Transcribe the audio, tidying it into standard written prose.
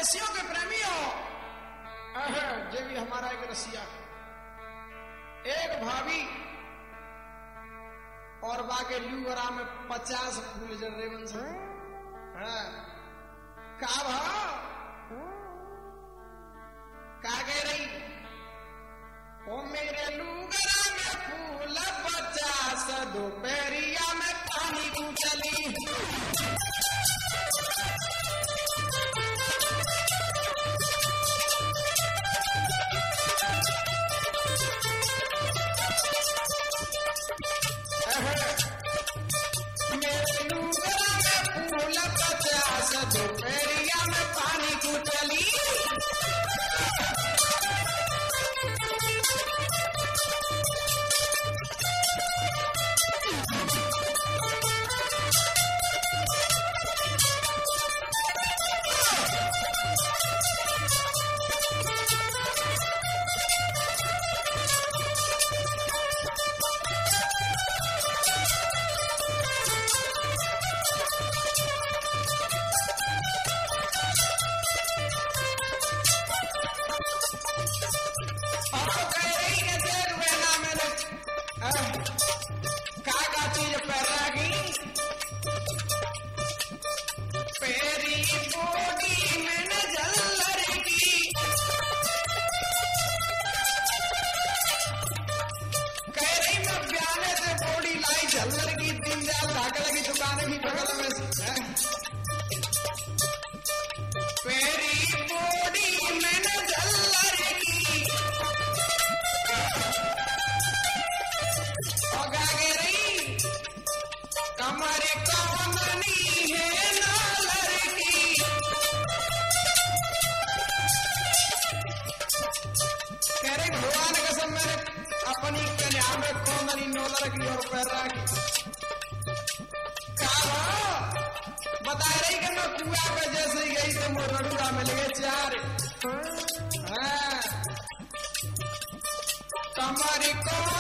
रसियों के प्रेमी हो, जे भी हमारा एक रसिया, एक भाभी और बाके लूगरा में 50 फूल जल रहे बन से का कह रही ओ मेरे लूगरा में फूल 50 दोपहरिया में पानी को चली दोपहरिया में पानी को चली बता रही कि मैं कुआ पे जैसे ही गई तो मोरडूरा मिल गए 4 कमर को